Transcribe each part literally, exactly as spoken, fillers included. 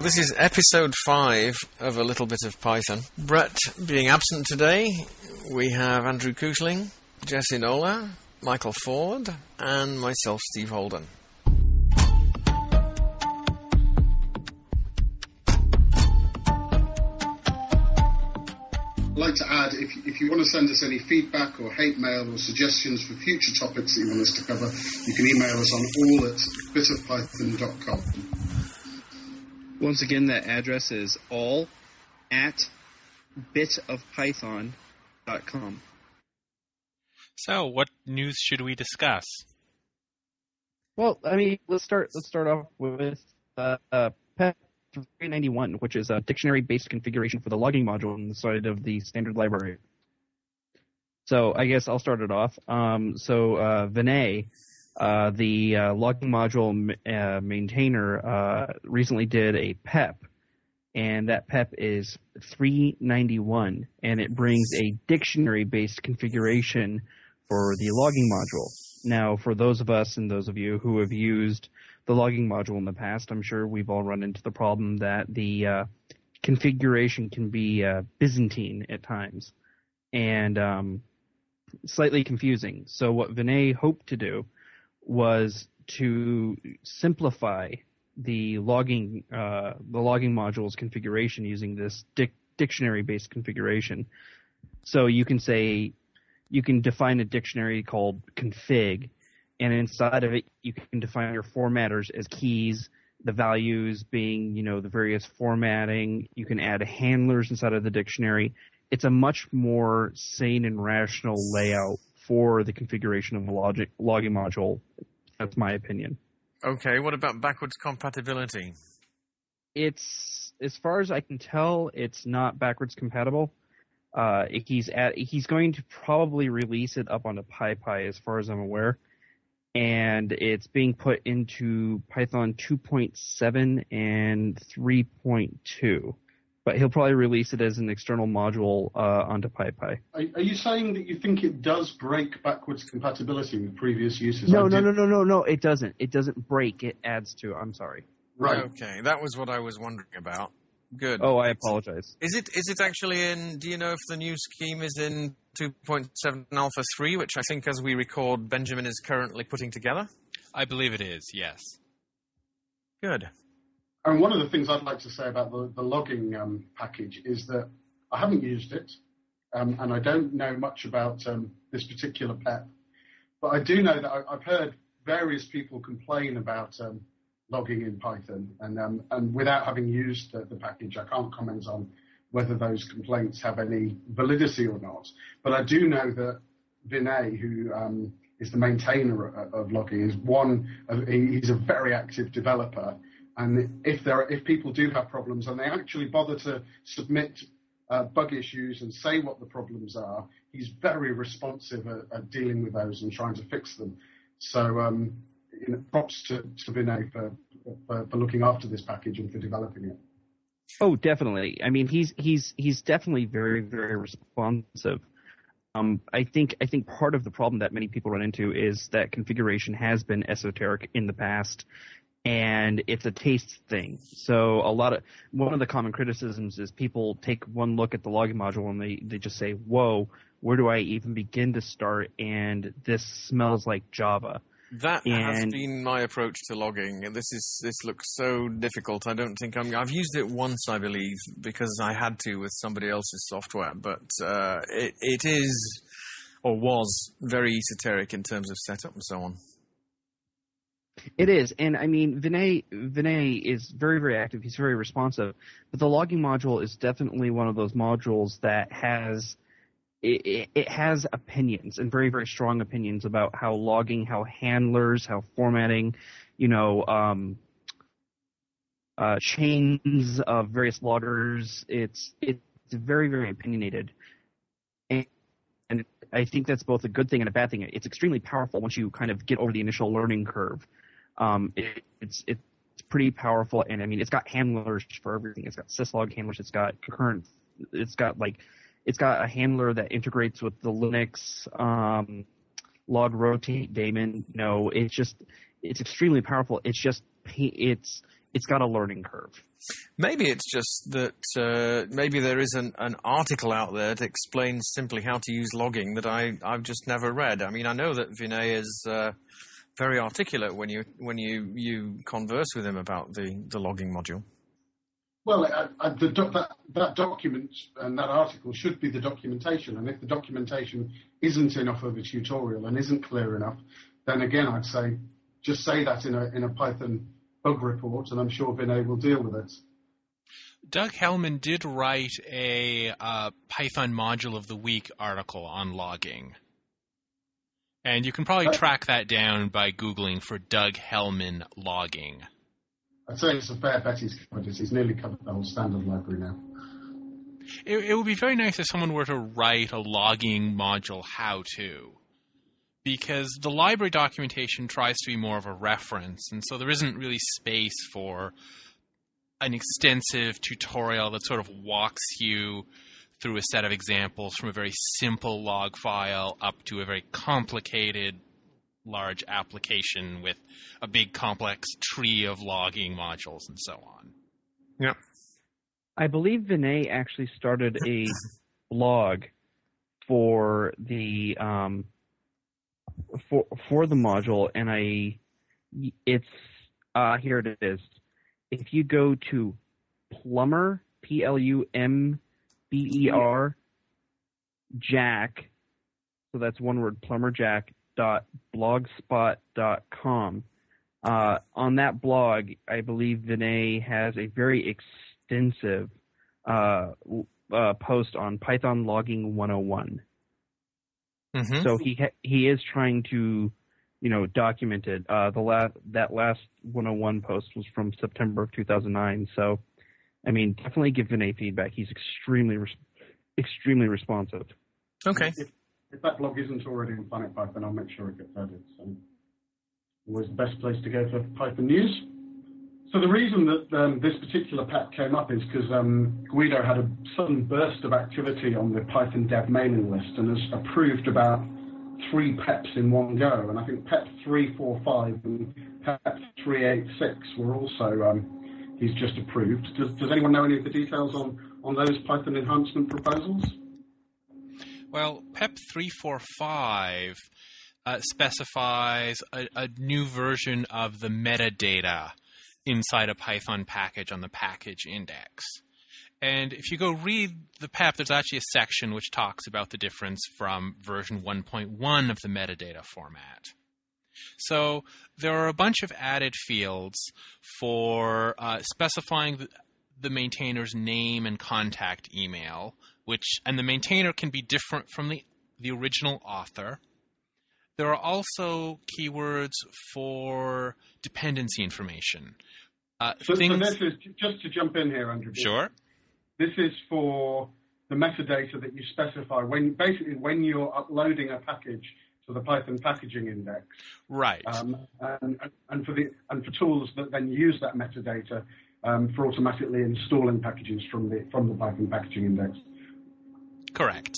this is episode five of A Little Bit of Python. Brett being absent today, we have Andrew Kuchling, Jesse Nola, Michael Ford, and myself, Steve Holden. I'd like to add, if, if you want to send us any feedback or hate mail or suggestions for future topics that you want us to cover, you can email us on all at bit of python dot com. Once again, that address is all at bit of python dot com. So, what news should we discuss? Well, I mean, let's start. Let's start off with uh, uh, P E P three ninety-one, which is a dictionary-based configuration for the logging module on the side of the standard library. So, I guess I'll start it off. Um, so, uh, Vinay, uh, the uh, logging module uh, maintainer, uh, recently did a P E P, and that P E P is three ninety-one, and it brings a dictionary-based configuration for the logging module. Now, for those of us and those of you who have used the logging module in the past, I'm sure we've all run into the problem that the uh, configuration can be uh, Byzantine at times and um, slightly confusing. So what Vinay hoped to do was to simplify the logging uh, the logging module's configuration using this dic- dictionary-based configuration. So you can say you can define a dictionary called config, and inside of it, you can define your formatters as keys, the values being, you know, the various formatting. You can add handlers inside of the dictionary. It's a much more sane and rational layout for the configuration of the logic, logging module. That's my opinion. Okay, what about backwards compatibility? It's, as far as I can tell, it's not backwards compatible. Uh, he's at, he's going to probably release it up onto PyPy, as far as I'm aware. And it's being put into Python two point seven and three point two. But he'll probably release it as an external module uh, onto PyPy. Are, are you saying that you think it does break backwards compatibility with previous uses? No, I no, did... no, no, no, no, it doesn't. It doesn't break. It adds to. I'm sorry. Right. Okay, that was what I was wondering about. Good. Oh, I apologize. Is it is it actually in, do you know if the new scheme is in two point seven Alpha three, which I think as we record, Benjamin is currently putting together? I believe it is, yes. Good. And one of the things I'd like to say about the, the logging um, package is that I haven't used it, um, and I don't know much about um, this particular P E P, but I do know that I, I've heard various people complain about um, logging in Python, and um, and without having used the, the package, I can't comment on whether those complaints have any validity or not. But I do know that Vinay, who um, is the maintainer of, of logging, is one. Of, he's a very active developer, and if there are, if people do have problems and they actually bother to submit uh, bug issues and say what the problems are, he's very responsive at, at dealing with those and trying to fix them. So. Um, You know, props to, to Vinay for, for, for looking after this package and for developing it. Oh, definitely. I mean, he's he's he's definitely very very responsive. Um, I think I think part of the problem that many people run into is that configuration has been esoteric in the past, and it's a taste thing. So a lot of one of the common criticisms is people take one look at the logging module and they, they just say, "Whoa, where do I even begin to start?" And this smells like Java. That and, has been my approach to logging. This is this looks so difficult. I don't think I'm. I've used it once, I believe, because I had to with somebody else's software. But uh, it it is or was very esoteric in terms of setup and so on. It is, and I mean, Vinay Vinay is very very active. He's very responsive. But the logging module is definitely one of those modules that has. It, it has opinions and very, very strong opinions about how logging, how handlers, how formatting, you know, um, uh, chains of various loggers. It's it's very, very opinionated, and, and I think that's both a good thing and a bad thing. It's extremely powerful once you kind of get over the initial learning curve. Um, it, it's it's pretty powerful, and I mean, it's got handlers for everything. It's got syslog handlers. It's got concurrent. It's got like. It's got a handler that integrates with the Linux um, log rotate daemon. You know, it's just it's extremely powerful. It's just it's it's got a learning curve. Maybe it's just that uh, maybe there is an, an article out there that explains simply how to use logging that I, I've just never read. I mean, I know that Vinay is uh, very articulate when you when you, you converse with him about the, the logging module. Well, uh, uh, the doc- that, that document and that article should be the documentation. And if the documentation isn't enough of a tutorial and isn't clear enough, then again, I'd say just say that in a in a Python bug report, and I'm sure Vinay will deal with it. Doug Hellman did write a uh, Python Module of the Week article on logging. And you can probably track that down by Googling for Doug Hellman logging. I'd say it's a fair bet he's covered it. He's nearly covered the whole standard library now. It, it would be very nice if someone were to write a logging module how-to. Because the library documentation tries to be more of a reference, and so there isn't really space for an extensive tutorial that sort of walks you through a set of examples from a very simple log file up to a very complicated large application with a big complex tree of logging modules and so on. Yeah. I believe Vinay actually started a blog for the um, for for the module, and I it's uh, here it is. If you go to Plumber, P L U M B E R, Jack, so that's one word, plumberjack dot blogspot dot com. Uh, on that blog, I believe Vinay has a very extensive uh, uh, post on Python Logging one oh one. Mm-hmm. So he ha- he is trying to, you know, document it. Uh, the last that last one oh one post was from September of two thousand nine. So, I mean, definitely give Vinay feedback. He's extremely res- extremely responsive. Okay. If, if that blog isn't already in Planet Python, I'll make sure it gets added. So, always the best place to go for Python news. So the reason that um, this particular P E P came up is because um, Guido had a sudden burst of activity on the Python dev mailing list and has approved about three P E Ps in one go. And I think P E P three forty-five and P E P three eighty-six were also, um, he's just approved. Does, does anyone know any of the details on, on those Python enhancement proposals? Well, P E P three forty-five uh, specifies a, a new version of the metadata inside a Python package on the package index. And if you go read the P E P, there's actually a section which talks about the difference from version one point one of the metadata format. So there are a bunch of added fields for uh, specifying the, the maintainer's name and contact email, which and the maintainer can be different from the, the original author. There are also keywords for dependency information. Uh, so, things... so this is, just to jump in here, Andrew. Sure. This is for the metadata that you specify when basically when you're uploading a package to the Python packaging index. Right. Um, and, and for the and for tools that then use that metadata um, for automatically installing packages from the from the Python packaging index. Correct.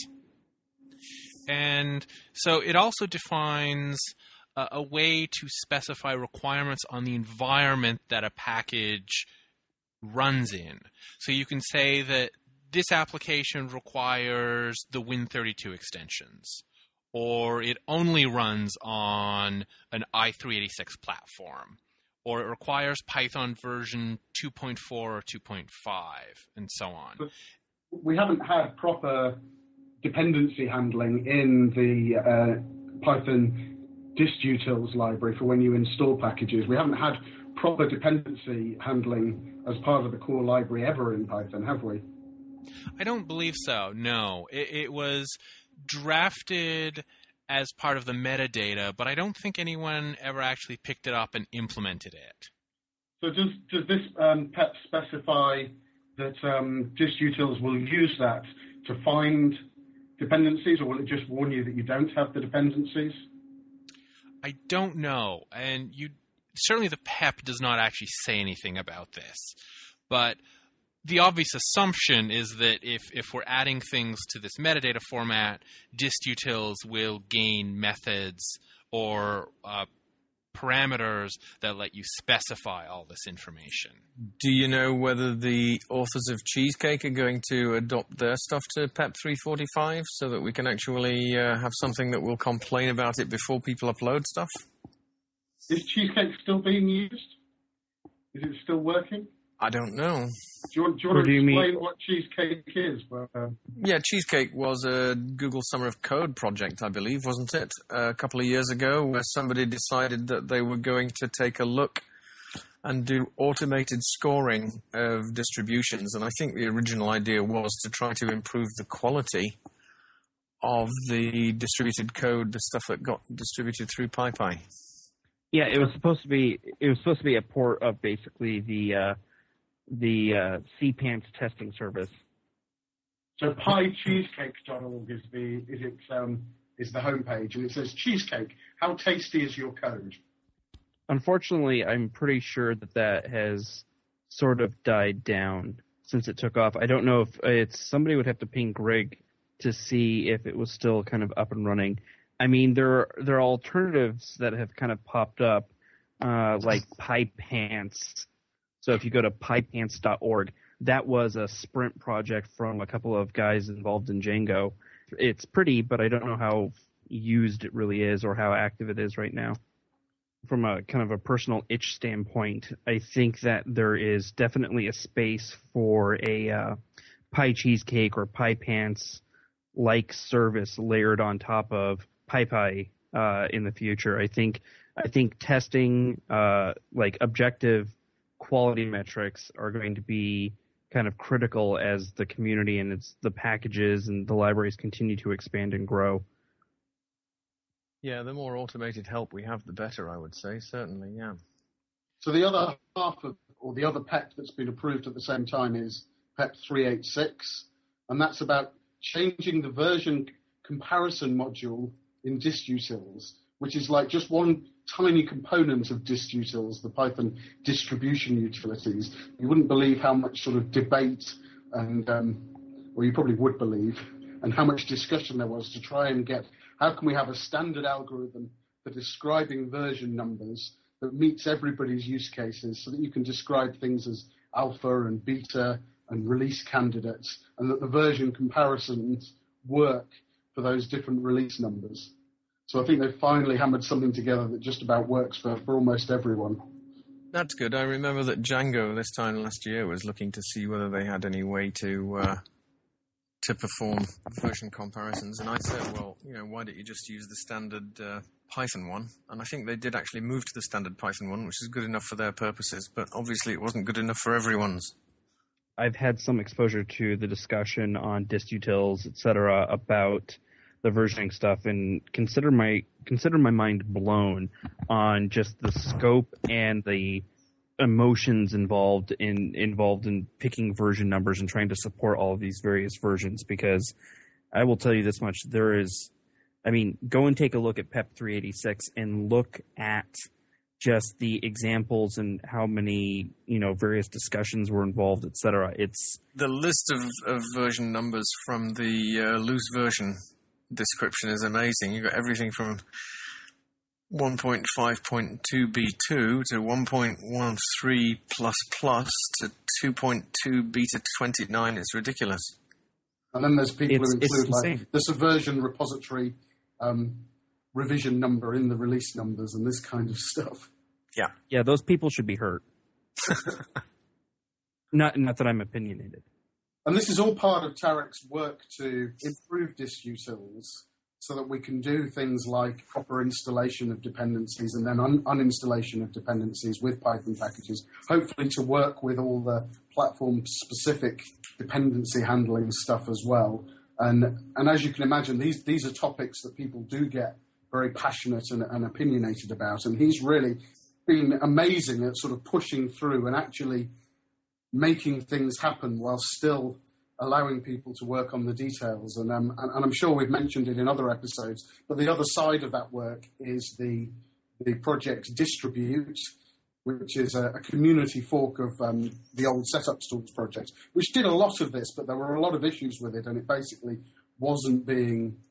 And so it also defines a, a way to specify requirements on the environment that a package runs in. So you can say that this application requires the Win thirty-two extensions, or it only runs on an i three eighty-six platform, or it requires Python version two point four or two point five, and so on. But we haven't had proper dependency handling in the uh, Python distutils library for when you install packages. We haven't had proper dependency handling as part of the core library ever in Python, have we? I don't believe so, no. It, it was drafted as part of the metadata, but I don't think anyone ever actually picked it up and implemented it. So does, does this um, P E P specify that um, distutils will use that to find dependencies, or will it just warn you that you don't have the dependencies? I don't know, and you certainly the P E P does not actually say anything about this, but the obvious assumption is that if, if we're adding things to this metadata format, distutils will gain methods or uh, parameters that let you specify all this information. Do you know whether the authors of Cheesecake are going to adopt their stuff to P E P three forty-five so that we can actually uh, have something that will complain about it before people upload stuff? Is Cheesecake still being used? Is it still working? I don't know. Do you want, do you want What to do you explain mean? what Cheesecake is? Well, uh, Yeah, Cheesecake was a Google Summer of Code project, I believe, wasn't it? A couple of years ago, where somebody decided that they were going to take a look and do automated scoring of distributions. And I think the original idea was to try to improve the quality of the distributed code, the stuff that got distributed through PyPy. Yeah, it was supposed to be. It was supposed to be a port of basically the uh, the uh, C PANTS testing service. so pie cheesecake dot org is the is it um, is the homepage, and it says Cheesecake. How tasty is your code? Unfortunately, I'm pretty sure that that has sort of died down since it took off. I don't know if it's somebody would have to ping Greg to see if it was still kind of up and running. I mean, there are, there are alternatives that have kind of popped up, uh, like PyPants. So if you go to py pants dot org, that was a sprint project from a couple of guys involved in Django. It's pretty, but I don't know how used it really is or how active it is right now. From a kind of a personal itch standpoint, I think that there is definitely a space for a uh, Pie Cheesecake or PyPants like service layered on top of PyPy uh, in the future. I think I think testing uh, like objective quality metrics are going to be kind of critical as the community and its the packages and the libraries continue to expand and grow. Yeah, the more automated help we have, the better, I would say, certainly, yeah. So the other half of, or the other P E P that's been approved at the same time is P E P three eighty-six, and that's about changing the version comparison module in distutils, which is like just one tiny component of distutils, the Python distribution utilities. You wouldn't believe how much sort of debate and, um, well, you probably would believe, and how much discussion there was to try and get, how can we have a standard algorithm for describing version numbers that meets everybody's use cases so that you can describe things as alpha and beta and release candidates, and that the version comparisons work for those different release numbers. So I think they've finally hammered something together that just about works for, for almost everyone. That's good. I remember that Django this time last year was looking to see whether they had any way to uh, to perform version comparisons, and I said, well, you know, why don't you just use the standard uh, Python one? And I think they did actually move to the standard Python one, which is good enough for their purposes, but obviously it wasn't good enough for everyone's. I've had some exposure to the discussion on distutils, et cetera, about the versioning stuff, and consider my consider my mind blown on just the scope and the emotions involved in involved in picking version numbers and trying to support all of these various versions. Because I will tell you this much: there is, I mean, go and take a look at P E P three eighty-six and look at just the examples and how many, you know, various discussions were involved, et cetera. It's the list of, of version numbers from the uh, loose version description is amazing. You've got everything from one point five point two B two to one point one three plus plus to two point two beta twenty-nine. It's ridiculous. And then there's people It's- who it's include like insane. the subversion repository um, revision number in the release numbers and this kind of stuff. Yeah. yeah, those people should be hurt. not not that I'm opinionated. And this is all part of Tarek's work to improve distutils so that we can do things like proper installation of dependencies and then un- uninstallation of dependencies with Python packages, hopefully to work with all the platform-specific dependency handling stuff as well. And and as you can imagine, these, these are topics that people do get very passionate and, and opinionated about. And he's really been amazing at sort of pushing through and actually making things happen while still allowing people to work on the details. And, um, and, and I'm sure we've mentioned it in other episodes, but the other side of that work is the the project Distribute, which is a, a community fork of um, the old Setup Tools project, which did a lot of this, but there were a lot of issues with it, and it basically wasn't being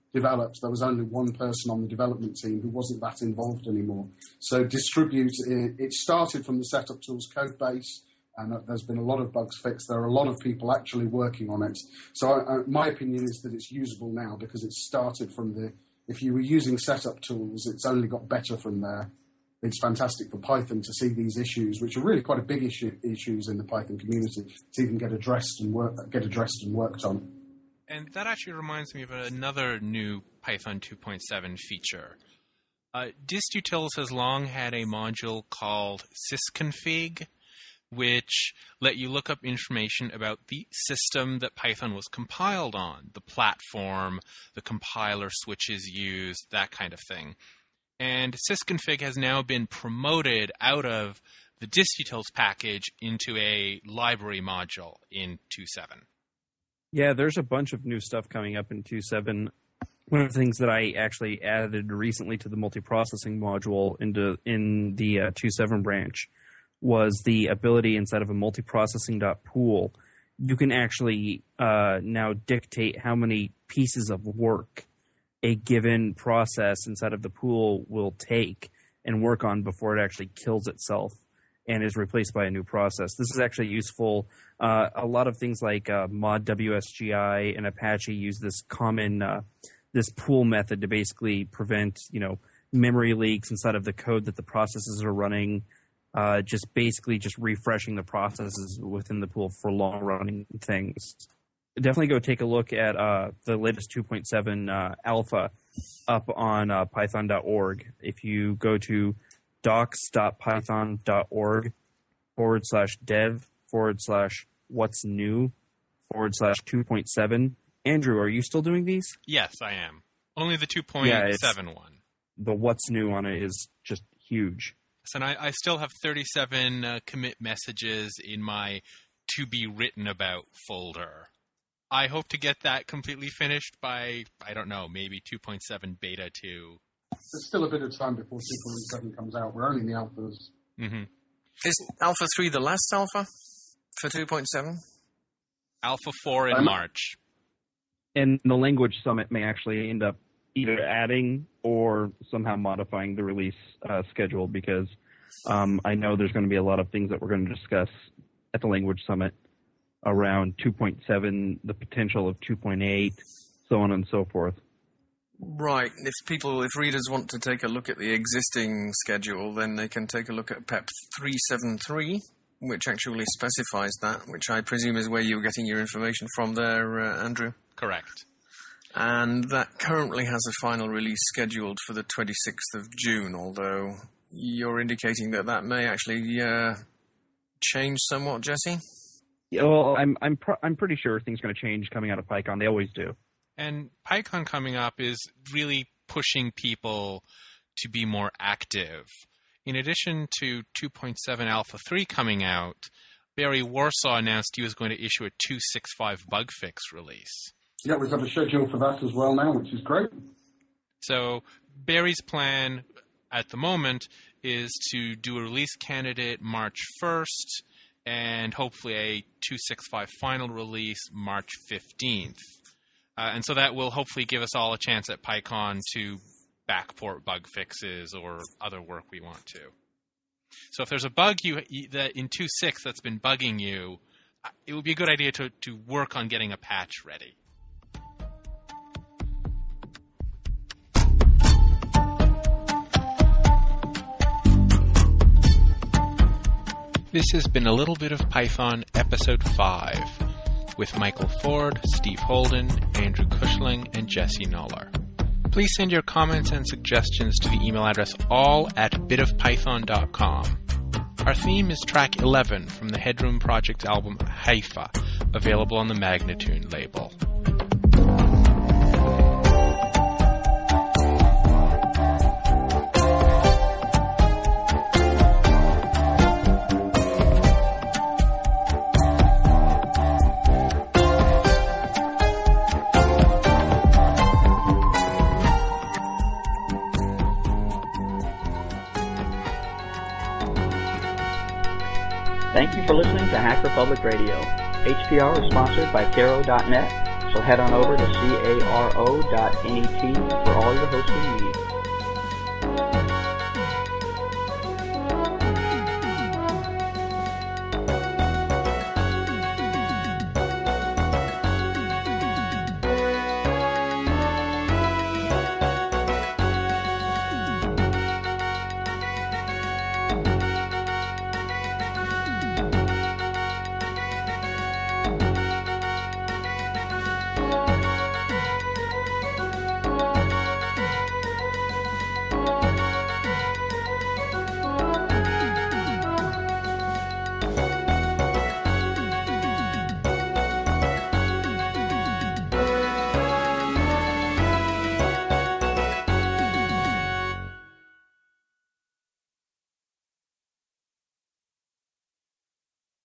developed, there was only one person on the development team who wasn't that involved anymore. So distribute, it started from the setup tools code base, and there's been a lot of bugs fixed. There are a lot of people actually working on it. So I, I, my opinion is that it's usable now because it started from the, if you were using setup tools, it's only got better from there. It's fantastic for Python to see these issues, which are really quite a big issue, issues in the Python community, to even get addressed and work, get addressed and worked on. And that actually reminds me of another new Python two point seven feature. Uh, distutils has long had a module called sysconfig, which let you look up information about the system that Python was compiled on, the platform, the compiler switches used, that kind of thing. And sysconfig has now been promoted out of the distutils package into a library module in two point seven. Yeah, there's a bunch of new stuff coming up in two point seven. One of the things that I actually added recently to the multiprocessing module into in the uh, two point seven branch was the ability, inside of a multiprocessing.pool, you can actually uh, now dictate how many pieces of work a given process inside of the pool will take and work on before it actually kills itself and is replaced by a new process. This is actually useful. Uh, a lot of things like uh, mod W S G I and Apache use this common uh, this pool method to basically prevent, you know, memory leaks inside of the code that the processes are running. Uh, just basically just refreshing the processes within the pool for long running things. Definitely go take a look at uh, the latest two point seven uh, alpha up on uh, python dot org. If you go to docs.python.org forward slash dev forward slash what's new forward slash 2.7. Andrew, are you still doing these? Yes, I am. Only the two point seven yeah, one. The what's new on it is just huge. And I, I still have thirty-seven uh, commit messages in my to be written about folder. I hope to get that completely finished by, I don't know, maybe two point seven beta two. There's still a bit of time before two point seven comes out. We're only in the alphas. Mm-hmm. Is Alpha three the last alpha for two point seven? Alpha four in um, March. And the Language Summit may actually end up either adding or somehow modifying the release uh, schedule, because um, I know there's going to be a lot of things that we're going to discuss at the Language Summit around two point seven, the potential of two point eight, so on and so forth. Right. If people, if readers want to take a look at the existing schedule, then they can take a look at P E P three seventy-three, which actually specifies that, which I presume is where you're getting your information from there, uh, Andrew. Correct. And that currently has a final release scheduled for the twenty-sixth of June, although you're indicating that that may actually uh, change somewhat, Jesse? Yeah, well, I'm I'm pro- I'm pretty sure things are going to change coming out of PyCon. They always do. And PyCon coming up is really pushing people to be more active. In addition to two point seven Alpha three coming out, Barry Warsaw announced he was going to issue a two point six five bug fix release. Yeah, we've got a schedule for that as well now, which is great. So Barry's plan at the moment is to do a release candidate March first and hopefully a two point six five final release March fifteenth. Uh, and so that will hopefully give us all a chance at PyCon to backport bug fixes or other work we want to. So if there's a bug you that in two point six that's been bugging you, it would be a good idea to, to work on getting a patch ready. This has been A Little Bit of Python, Episode five, with Michael Ford, Steve Holden, Andrew Cushling, and Jesse Noller. Please send your comments and suggestions to the email address all at bit of python dot com. Our theme is track eleven from the Headroom Project's album Haifa, available on the Magnatune label. Thank you for listening to Hacker Public Radio. H P R is sponsored by Caro dot net, So head on over to caro dot net for all your hosting needs.